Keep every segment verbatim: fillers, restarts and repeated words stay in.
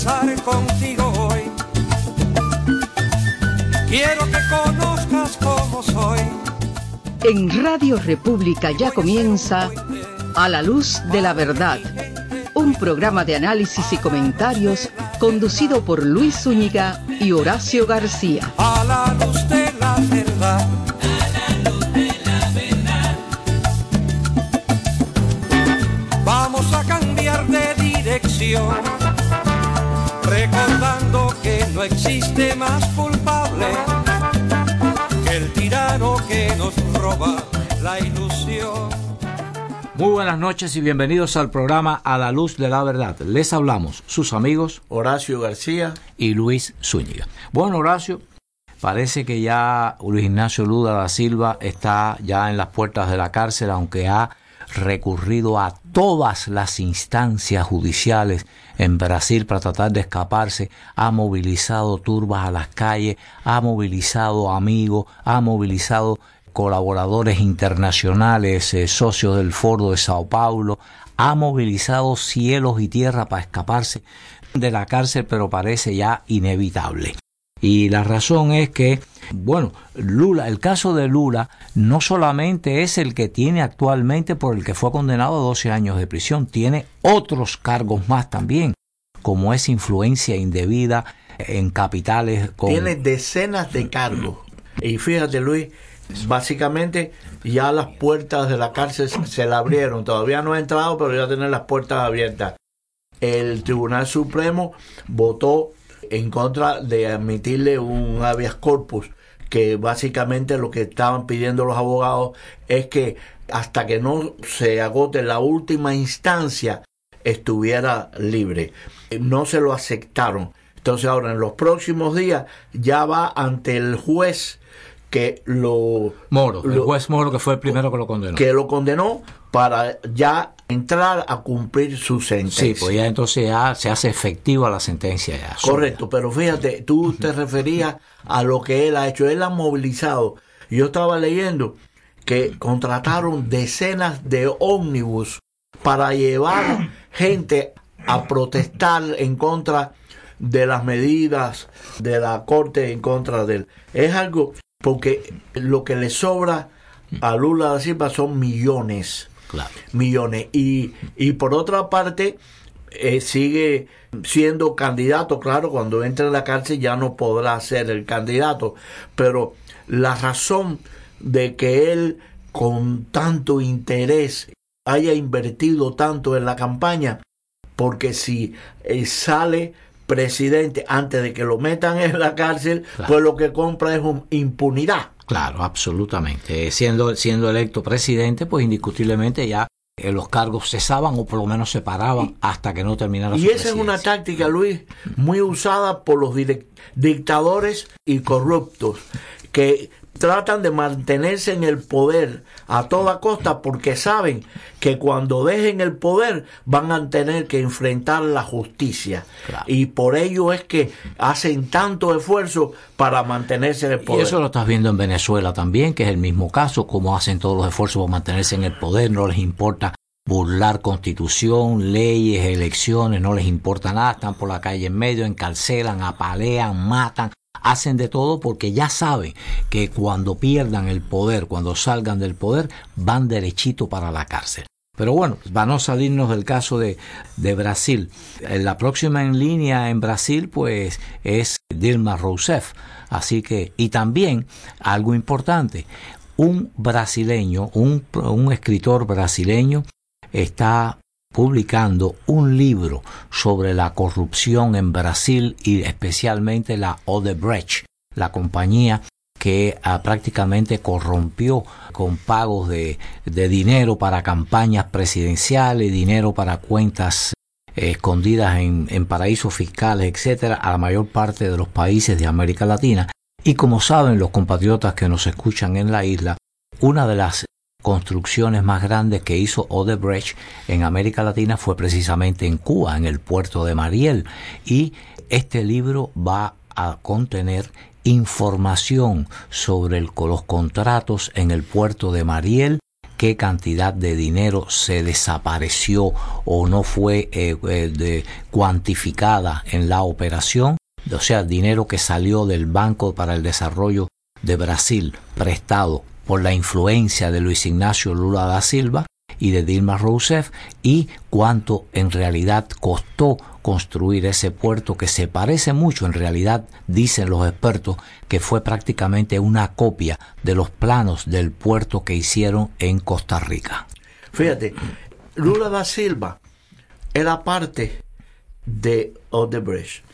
conversar contigo hoy. Quiero que conozcas cómo soy. En Radio República ya comienza A la Luz de la Verdad, un programa de análisis y comentarios conducido por Luis Zúñiga y Horacio García. A la luz de la verdad. A la luz de la verdad. Vamos a cambiar de dirección, recordando que no existe más culpable que el tirano que nos roba la ilusión. Muy buenas noches y bienvenidos al programa A la Luz de la Verdad. Les hablamos sus amigos Horacio García y Luis Zúñiga. Bueno, Horacio, parece que ya Luis Ignacio Lula da Silva está ya en las puertas de la cárcel, aunque ha recurrido a todas las instancias judiciales en Brasil para tratar de escaparse, ha movilizado turbas a las calles, ha movilizado amigos, ha movilizado colaboradores internacionales, eh, socios del Foro de Sao Paulo, ha movilizado cielos y tierra para escaparse de la cárcel, pero parece ya inevitable. Y la razón es que, bueno, Lula, el caso de Lula no solamente es el que tiene actualmente por el que fue condenado a doce años de prisión, tiene otros cargos más también, como es influencia indebida en capitales. Con... Tiene decenas de cargos. Y fíjate, Luis, básicamente ya las puertas de la cárcel se la abrieron. Todavía no ha entrado, pero ya tiene las puertas abiertas. El Tribunal Supremo votó en contra de admitirle un habeas corpus, que básicamente lo que estaban pidiendo los abogados es que hasta que no se agote la última instancia estuviera libre. No se lo aceptaron. Entonces ahora en los próximos días ya va ante el juez que lo... Moro, lo, el juez Moro, que fue el primero que lo condenó. Que lo condenó para ya entrar a cumplir su sentencia. Sí, pues ya entonces ya se hace efectiva la sentencia ya. Correcto, pero fíjate, tú te referías a lo que él ha hecho. Él ha movilizado. Yo estaba leyendo que contrataron decenas de ómnibus para llevar gente a protestar en contra de las medidas de la Corte en contra de él. Es algo... porque lo que le sobra a Lula da Silva son millones, claro. millones. Y, y por otra parte, eh, sigue siendo candidato. Claro, cuando entre en la cárcel ya no podrá ser el candidato. Pero la razón de que él, con tanto interés, haya invertido tanto en la campaña, porque si eh, sale presidente antes de que lo metan en la cárcel, claro, pues lo que compra es un impunidad. Claro, absolutamente. Siendo, siendo electo presidente, pues indiscutiblemente ya eh, los cargos cesaban o por lo menos se paraban y, hasta que no terminara su presidencia. Y esa es una táctica, Luis, muy usada por los direct- dictadores y corruptos, que tratan de mantenerse en el poder a toda costa porque saben que cuando dejen el poder van a tener que enfrentar la justicia. Claro. Y por ello es que hacen tanto esfuerzo para mantenerse en el poder. Y eso lo estás viendo en Venezuela también, que es el mismo caso, como hacen todos los esfuerzos por mantenerse en el poder, no les importa burlar constitución, leyes, elecciones, no les importa nada, están por la calle en medio, encarcelan, apalean, matan, hacen de todo porque ya saben que cuando pierdan el poder, cuando salgan del poder, van derechito para la cárcel. Pero bueno, para no salirnos del caso de, de Brasil, la próxima en línea en Brasil pues es Dilma Rousseff. Así que, y también algo importante, un brasileño, un, un escritor brasileño está publicando un libro sobre la corrupción en Brasil y especialmente la Odebrecht, la compañía que ah, prácticamente corrompió con pagos de, de dinero para campañas presidenciales, dinero para cuentas eh, escondidas en, en paraísos fiscales, etcétera, a la mayor parte de los países de América Latina. Y como saben los compatriotas que nos escuchan en la isla, una de las construcciones más grandes que hizo Odebrecht en América Latina fue precisamente en Cuba, en el puerto de Mariel. Y este libro va a contener información sobre el, los contratos en el puerto de Mariel qué cantidad de dinero se desapareció o no fue eh, eh, de, cuantificada en la operación, o sea, dinero que salió del Banco para el Desarrollo de Brasil prestado por la influencia de Luis Ignacio Lula da Silva y de Dilma Rousseff, y cuánto en realidad costó construir ese puerto, que se parece mucho, en realidad dicen los expertos que fue prácticamente una copia de los planos del puerto que hicieron en Costa Rica. Fíjate, Lula da Silva era parte de Odebrecht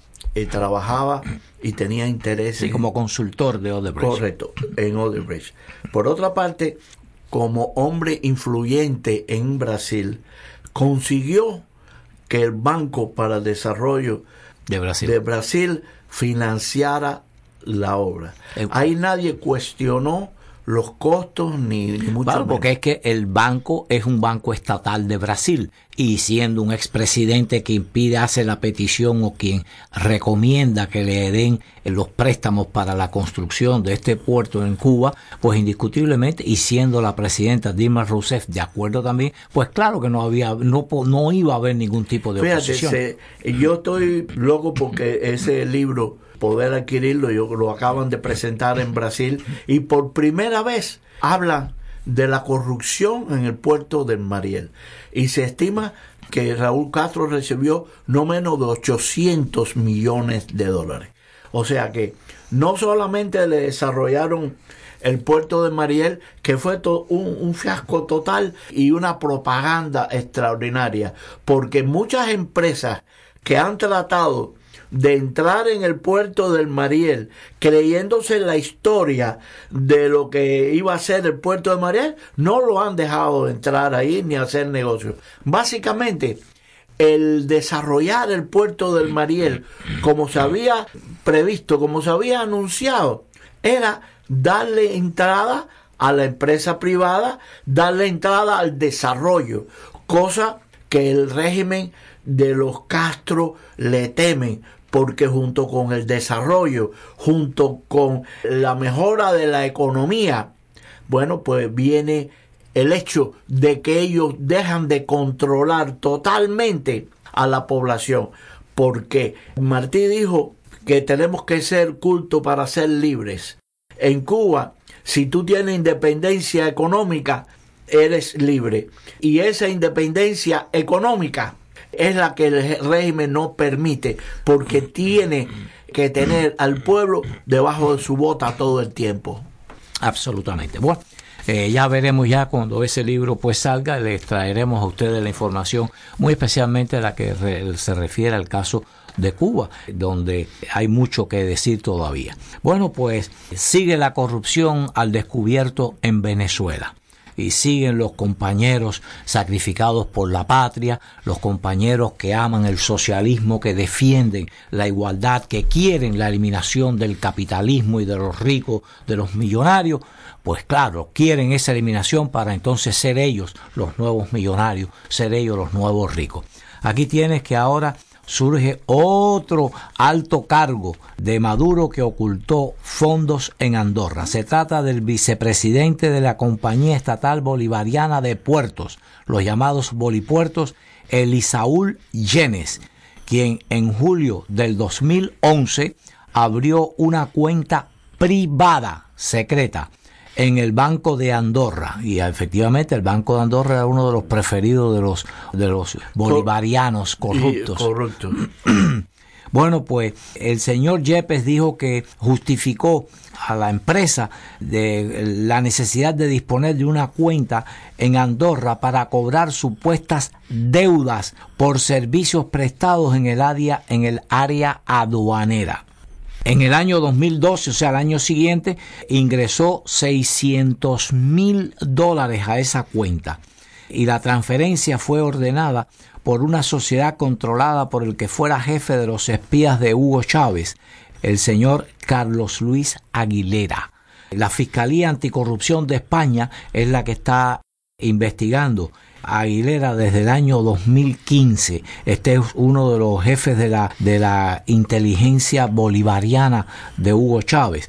y trabajaba y tenía intereses. Sí, como consultor de Odebrecht. Correcto, en Odebrecht. Por otra parte, como hombre influyente en Brasil, consiguió que el Banco para el Desarrollo de Brasil, de Brasil financiara la obra. Eh, Ahí nadie cuestionó los costos ni, ni mucho claro, menos. Porque es que el banco es un banco estatal de Brasil, y siendo un expresidente quien pide, hace la petición o quien recomienda que le den los préstamos para la construcción de este puerto en Cuba, pues indiscutiblemente, y siendo la presidenta Dilma Rousseff de acuerdo también, pues claro que no había, no, no iba a haber ningún tipo de Fíjate, oposición. Se, yo estoy loco porque ese libro, poder adquirirlo, yo, lo acaban de presentar en Brasil, y por primera vez hablan de la corrupción en el puerto del Mariel, y se estima que Raúl Castro recibió no menos de ochocientos millones de dólares. O sea que no solamente le desarrollaron el puerto de Mariel, que fue to- un, un fiasco total y una propaganda extraordinaria, porque muchas empresas que han tratado de entrar en el puerto del Mariel creyéndose la historia de lo que iba a ser el puerto de Mariel, no lo han dejado entrar ahí ni hacer negocios. Básicamente, el desarrollar el puerto del Mariel como se había previsto, como se había anunciado, era darle entrada a la empresa privada, darle entrada al desarrollo, cosa que el régimen de los Castro le temen, porque junto con el desarrollo, junto con la mejora de la economía, bueno, pues viene el hecho de que ellos dejan de controlar totalmente a la población, porque Martí dijo que tenemos que ser cultos para ser libres. En Cuba, si tú tienes independencia económica, eres libre, y esa independencia económica es la que el régimen no permite, porque tiene que tener al pueblo debajo de su bota todo el tiempo. Absolutamente. Bueno, eh, ya veremos ya cuando ese libro pues salga, les traeremos a ustedes la información, muy especialmente la que re, se refiere al caso de Cuba, donde hay mucho que decir todavía. Bueno, pues sigue la corrupción al descubierto en Venezuela. Y siguen los compañeros sacrificados por la patria, los compañeros que aman el socialismo, que defienden la igualdad, que quieren la eliminación del capitalismo y de los ricos, de los millonarios. Pues claro, quieren esa eliminación para entonces ser ellos los nuevos millonarios, ser ellos los nuevos ricos. Aquí tienes que ahora surge otro alto cargo de Maduro que ocultó fondos en Andorra. Se trata del vicepresidente de la Compañía Estatal Bolivariana de Puertos, los llamados Bolipuertos, Elisaúl Yenes, quien en julio del dos mil once abrió una cuenta privada, secreta, en el Banco de Andorra, y efectivamente el Banco de Andorra era uno de los preferidos de los de los bolivarianos corruptos. Corrupto. Bueno, pues el señor Yepes dijo que justificó a la empresa de la necesidad de disponer de una cuenta en Andorra para cobrar supuestas deudas por servicios prestados en el área en el área aduanera. En el año dos mil doce, o sea, el año siguiente, ingresó seiscientos mil dólares a esa cuenta, y la transferencia fue ordenada por una sociedad controlada por el que fuera jefe de los espías de Hugo Chávez, el señor Carlos Luis Aguilera. La Fiscalía Anticorrupción de España es la que está investigando a Aguilera desde el año dos mil quince. Este es uno de los jefes de la, de la inteligencia bolivariana de Hugo Chávez.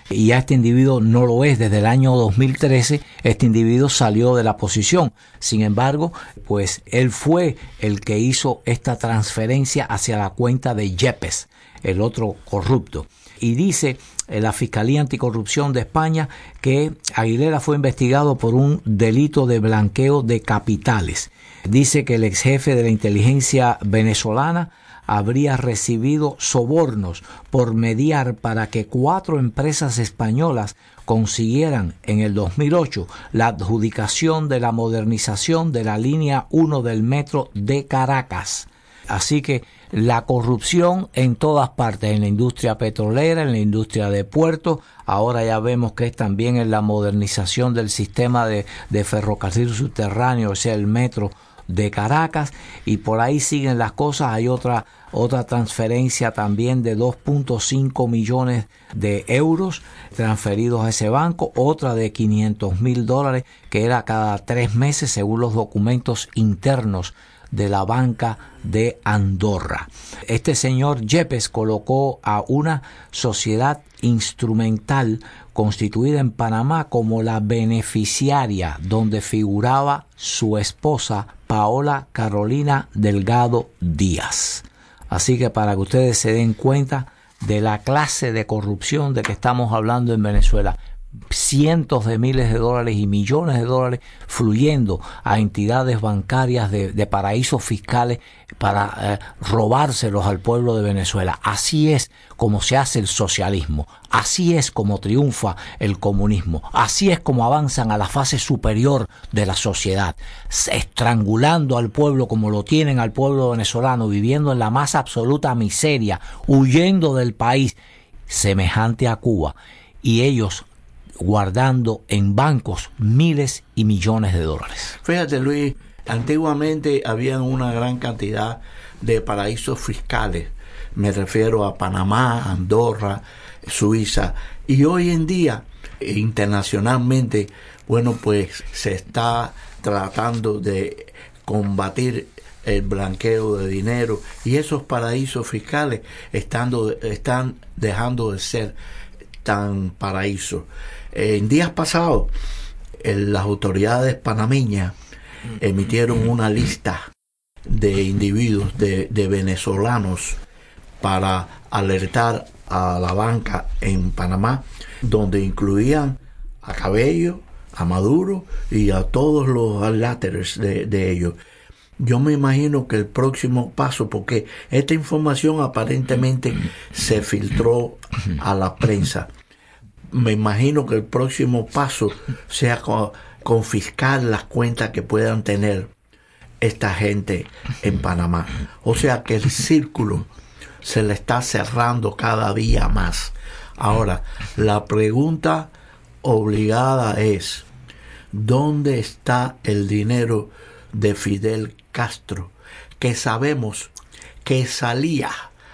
y ya este individuo no lo es. Desde el año dos mil trece este individuo salió de la posición. Sin embargo, pues él fue el que hizo esta transferencia hacia la cuenta de Yepes, el otro corrupto. Y dice eh, la Fiscalía Anticorrupción de España que Aguilera fue investigado por un delito de blanqueo de capitales. Dice que el ex jefe de la inteligencia venezolana habría recibido sobornos por mediar para que cuatro empresas españolas consiguieran en el dos mil ocho la adjudicación de la modernización de la línea uno del metro de Caracas. Así que la corrupción en todas partes, en la industria petrolera, en la industria de puertos, ahora ya vemos que es también en la modernización del sistema de, de ferrocarril subterráneo, o sea, el metro de Caracas, y por ahí siguen las cosas. Hay otra otra transferencia también de dos punto cinco millones de euros transferidos a ese banco, otra de quinientos mil dólares que era cada tres meses según los documentos internos de la banca de Andorra. Este señor Yepes colocó a una sociedad instrumental constituida en Panamá como la beneficiaria, donde figuraba su esposa Paola Carolina Delgado Díaz. Así que para que ustedes se den cuenta de la clase de corrupción de que estamos hablando en Venezuela, cientos de miles de dólares y millones de dólares fluyendo a entidades bancarias de, de paraísos fiscales para eh, robárselos al pueblo de Venezuela. Así es como se hace el socialismo, así es como triunfa el comunismo, así es como avanzan a la fase superior de la sociedad, estrangulando al pueblo como lo tienen al pueblo venezolano, viviendo en la más absoluta miseria, huyendo del país, semejante a Cuba, y ellos guardando en bancos miles y millones de dólares. Fíjate, Luis, antiguamente había una gran cantidad de paraísos fiscales. Me refiero a Panamá, Andorra, Suiza. Y hoy en día, internacionalmente, bueno, pues se está tratando de combatir el blanqueo de dinero. Y esos paraísos fiscales estando, están dejando de ser tan paraísos. En días pasados, las autoridades panameñas emitieron una lista de individuos, de, de venezolanos, para alertar a la banca en Panamá, donde incluían a Cabello, a Maduro y a todos los láteres de, de ellos. Yo me imagino que el próximo paso, porque esta información aparentemente se filtró a la prensa, me imagino que el próximo paso sea confiscar las cuentas que puedan tener esta gente en Panamá. O sea que el círculo se le está cerrando cada día más. Ahora, la pregunta obligada es, ¿dónde está el dinero de Fidel Castro, que sabemos que salía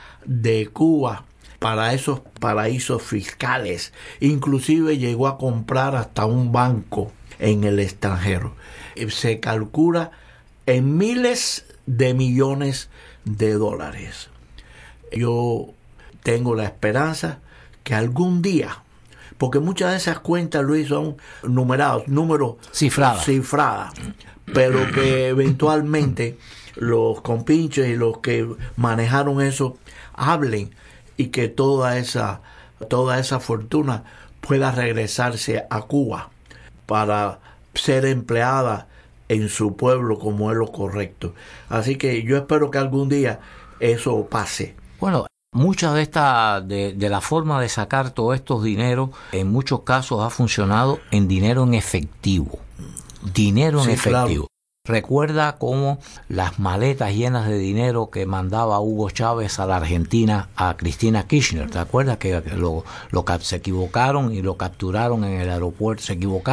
de Cuba para esos paraísos fiscales? Inclusive llegó a comprar hasta un banco en el extranjero. Se calcula en miles de millones de dólares. Yo tengo la esperanza que algún día, porque muchas de esas cuentas, Luis, son numerados, números cifradas, cifradas, pero que eventualmente los compinches y los que manejaron eso hablen, y que toda esa toda esa fortuna pueda regresarse a Cuba para ser empleada en su pueblo como es lo correcto. Así que yo espero que algún día eso pase. Bueno, mucha de esta de, de la forma de sacar todos estos dineros en muchos casos ha funcionado en dinero en efectivo. Dinero en sí, efectivo. Claro. Recuerda cómo las maletas llenas de dinero que mandaba Hugo Chávez a la Argentina a Cristina Kirchner, ¿te acuerdas? Que lo, lo se equivocaron y lo capturaron en el aeropuerto, se equivocaron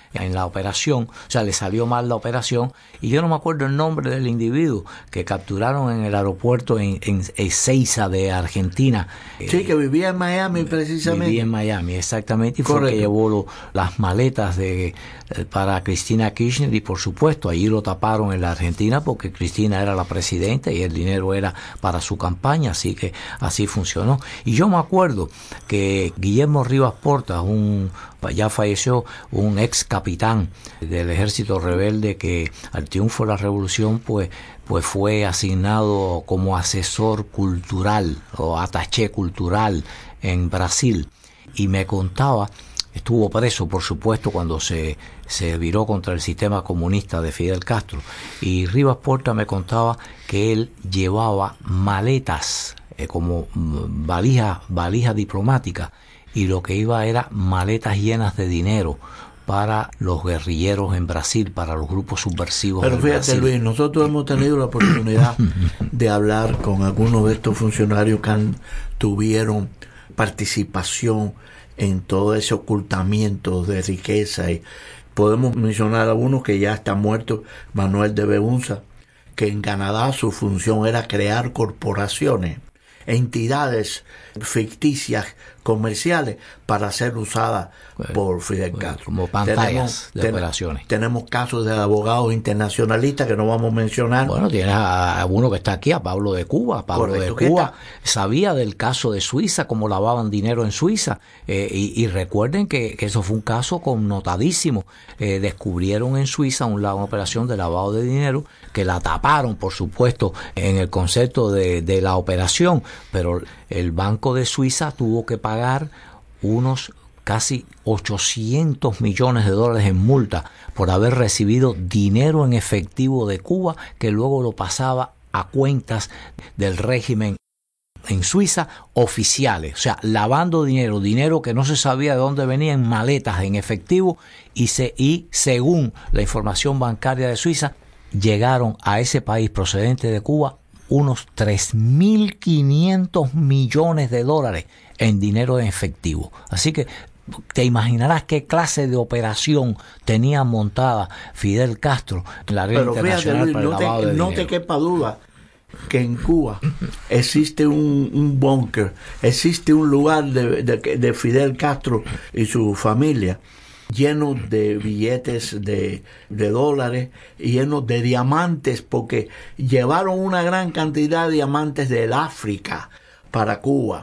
en la operación, o sea, le salió mal la operación, y yo no me acuerdo el nombre del individuo que capturaron en el aeropuerto en, en Ezeiza de Argentina. Sí, que vivía en Miami precisamente. Vivía en Miami, exactamente, y fue el que llevó lo, las maletas de para Cristina Kirchner, y por supuesto allí lo taparon en la Argentina porque Cristina era la presidenta y el dinero era para su campaña, así que así funcionó. Y yo me acuerdo que Guillermo Rivas Portas, un ya falleció, un ex capitán del ejército rebelde que al triunfo de la revolución pues pues fue asignado como asesor cultural o attaché cultural en Brasil, y me contaba, estuvo preso por supuesto cuando se, se viró contra el sistema comunista de Fidel Castro, y Rivas Porta me contaba que él llevaba maletas eh, como valijas valijas diplomáticas, y lo que iba era maletas llenas de dinero para los guerrilleros en Brasil, para los grupos subversivos. Pero fíjate, Brasil. Luis, nosotros hemos tenido la oportunidad de hablar con algunos de estos funcionarios que han, tuvieron participación en todo ese ocultamiento de riqueza, y podemos mencionar a uno que ya está muerto, Manuel de Beunza, que en Canadá su función era crear corporaciones, entidades ficticias comerciales para ser usadas bueno, por Fidel bueno, Castro. Como pantallas tenemos, de ten, operaciones. Tenemos casos de abogados internacionalistas que no vamos a mencionar. Bueno, tienes a, a uno que está aquí, a Pablo de Cuba. Pablo Correcto, de Cuba sabía del caso de Suiza, cómo lavaban dinero en Suiza. Eh, y, y recuerden que, que eso fue un caso connotadísimo. Eh, descubrieron en Suiza un, una operación de lavado de dinero que la taparon, por supuesto, en el concepto de, de la operación, pero el Banco de Suiza tuvo que pagar unos casi ochocientos millones de dólares en multa por haber recibido dinero en efectivo de Cuba que luego lo pasaba a cuentas del régimen en Suiza oficiales, o sea, lavando dinero, dinero que no se sabía de dónde venía en maletas en efectivo, y, se, y según la información bancaria de Suiza, llegaron a ese país procedente de Cuba unos tres mil quinientos millones de dólares en dinero en efectivo. Así que te imaginarás qué clase de operación tenía montada Fidel Castro en la red internacional. Pero fíjate, Luis, para el lavado no, te, de no dinero. te quepa duda que en Cuba existe un, un búnker, existe un lugar de, de, de Fidel Castro y su familia, lleno de billetes de, de dólares, llenos de diamantes, porque llevaron una gran cantidad de diamantes del África para Cuba,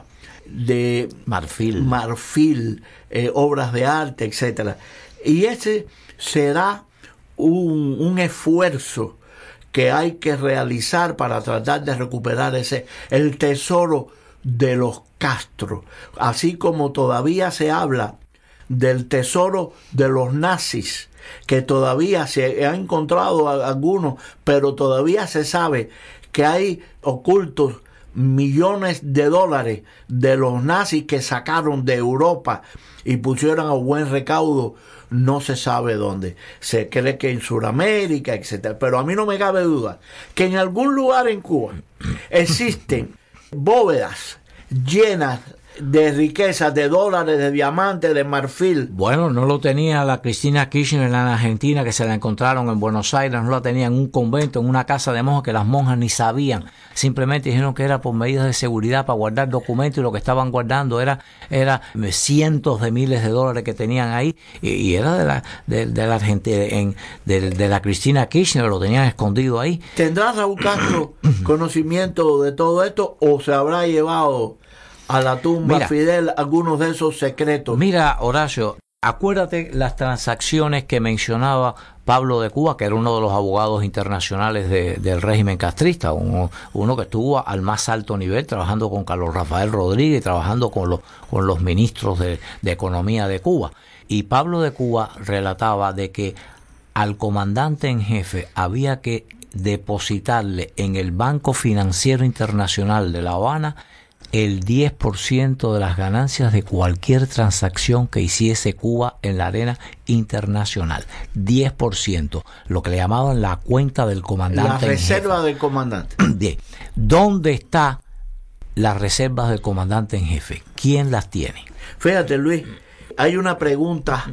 de marfil, marfil eh, obras de arte, etcétera. Y ese será un, un esfuerzo que hay que realizar para tratar de recuperar ese el tesoro de los Castro, así como todavía se habla del tesoro de los nazis, que todavía se ha encontrado a algunos, pero todavía se sabe que hay ocultos millones de dólares de los nazis que sacaron de Europa y pusieron a buen recaudo, no se sabe dónde. Se cree que en Sudamérica, etcétera. Pero a mí no me cabe duda que en algún lugar en Cuba existen bóvedas llenas de riquezas, de dólares, de diamantes, de marfil. Bueno, no lo tenía la Cristina Kirchner en la Argentina, que se la encontraron en Buenos Aires, no la tenía en un convento, en una casa de monjas, que las monjas ni sabían, simplemente dijeron que era por medidas de seguridad para guardar documentos, y lo que estaban guardando era era cientos de miles de dólares que tenían ahí, y, y era de la de, de la Argentina, en, de, de la Cristina Kirchner, lo tenían escondido ahí. ¿Tendrá Raúl Castro conocimiento de todo esto, o se habrá llevado a la tumba mira, Fidel algunos de esos secretos? Mira, Horacio, acuérdate las transacciones que mencionaba Pablo de Cuba, que era uno de los abogados internacionales de, del régimen castrista, uno, uno que estuvo al más alto nivel trabajando con Carlos Rafael Rodríguez, trabajando con los, con los ministros de, de Economía de Cuba. Y Pablo de Cuba relataba de que al comandante en jefe había que depositarle en el Banco Financiero Internacional de La Habana el diez por ciento de las ganancias de cualquier transacción que hiciese Cuba en la arena internacional. diez por ciento, lo que le llamaban la cuenta del comandante. La reserva del comandante. Bien. ¿Dónde está las reservas del comandante en jefe? ¿Quién las tiene? Fíjate, Luis, hay una pregunta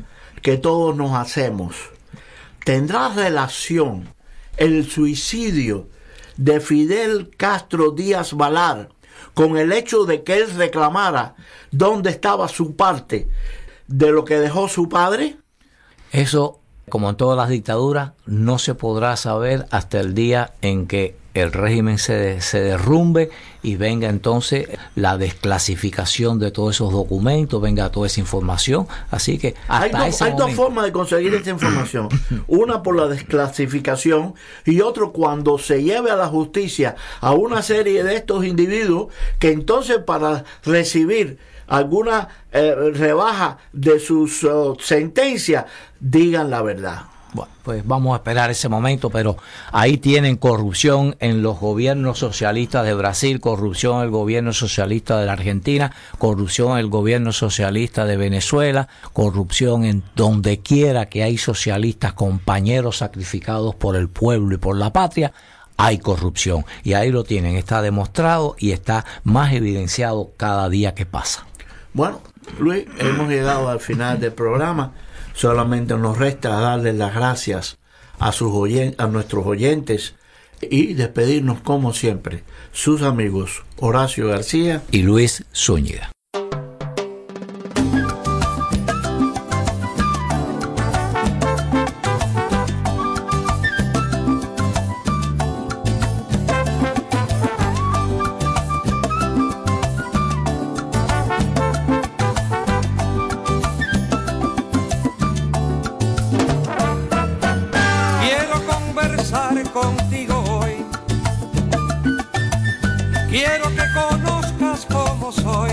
que todos nos hacemos. ¿Tendrá relación el suicidio de Fidel Castro Díaz Balart con el hecho de que él reclamara dónde estaba su parte de lo que dejó su padre? Eso, como en todas las dictaduras, no se podrá saber hasta el día en que el régimen se, se derrumbe y venga entonces la desclasificación de todos esos documentos, venga toda esa información. Así que hasta hay, ese do, hay momento... dos formas de conseguir esta información. Una por la desclasificación y otro cuando se lleve a la justicia a una serie de estos individuos que entonces para recibir alguna eh, rebaja de sus uh, sentencias digan la verdad. Bueno, pues vamos a esperar ese momento, pero ahí tienen corrupción en los gobiernos socialistas de Brasil, corrupción en el gobierno socialista de la Argentina, corrupción en el gobierno socialista de Venezuela, corrupción en donde quiera que hay socialistas, compañeros sacrificados por el pueblo y por la patria, hay corrupción. Y ahí lo tienen, está demostrado y está más evidenciado cada día que pasa. Bueno, Luis, hemos llegado al final del programa. Solamente nos resta darles las gracias a sus oyen- a nuestros oyentes y despedirnos como siempre. Sus amigos Horacio García y Luis Zúñiga. Contigo hoy quiero que conozcas cómo soy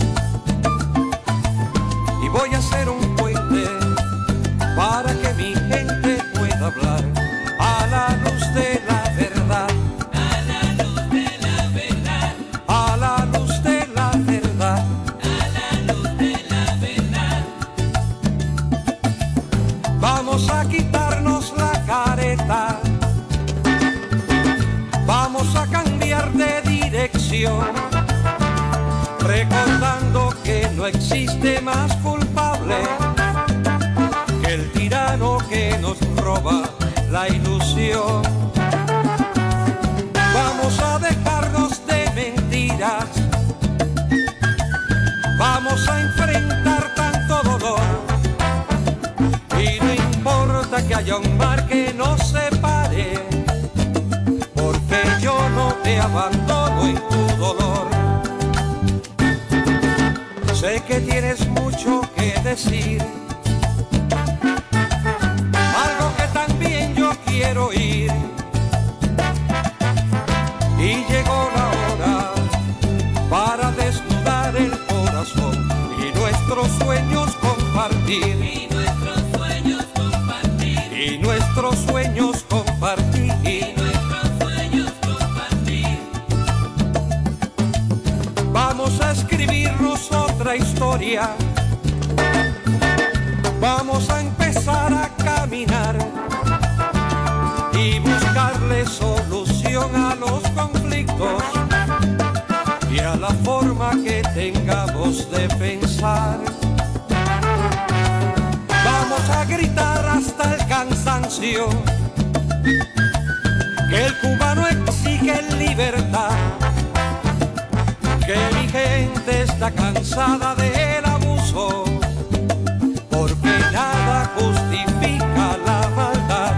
y voy a hacer un puente para que mi gente pueda hablar a la luz de la verdad, a la luz de la verdad, a la luz de la verdad, a la luz de la verdad. Vamos a quitarnos la careta, vamos a cambiar de dirección, recordando que no existe más culpable que el tirano que nos roba la ilusión. Vamos a dejarnos de mentiras, vamos a enfrentar tanto dolor y no importa que haya un mar que nos separe, yo no te abandono en tu dolor. Sé que tienes mucho que decir, algo que también yo quiero oír. Y llegó la hora para desnudar el corazón y nuestros sueños compartir. Y nuestros sueños compartir. Y nuestros sueños compartir. Vamos a escribirnos otra historia, vamos a empezar a caminar y buscarle solución a los conflictos y a la forma que tengamos de pensar. Vamos a gritar hasta el cansancio que el cubano exige libertad, que mi gente está cansada del abuso, porque nada justifica la maldad.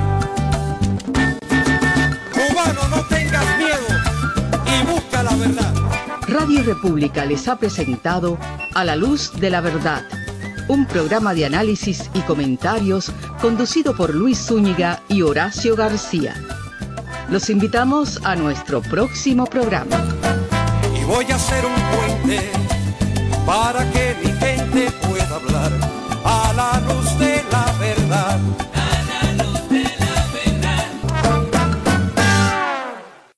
Cubano, no tengas miedo y busca la verdad. Radio República les ha presentado A la Luz de la Verdad, un programa de análisis y comentarios conducido por Luis Zúñiga y Horacio García. Los invitamos a nuestro próximo programa. Voy a hacer un puente para que mi gente pueda hablar a la